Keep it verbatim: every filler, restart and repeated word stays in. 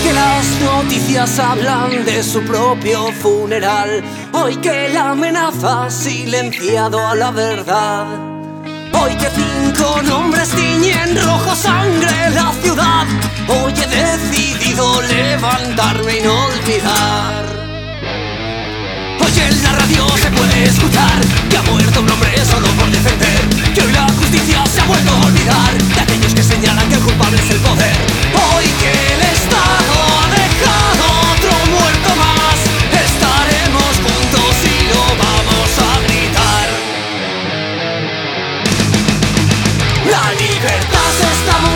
que las noticias hablan de su propio funeral, hoy que la amenaza ha silenciado a la verdad, hoy que cinco nombres tiñen rojo sangre la ciudad, hoy he decidido levantarme y no olvidar. Hoy en la radio se puede escuchar que ha muerto un hombre solo por defender, que hoy la justicia se ha vuelto a olvidar de aquellos que señalan que el culpable es el poder. Hoy que el Estado ha dejado otro muerto más, estaremos juntos y lo vamos a gritar. La libertad se está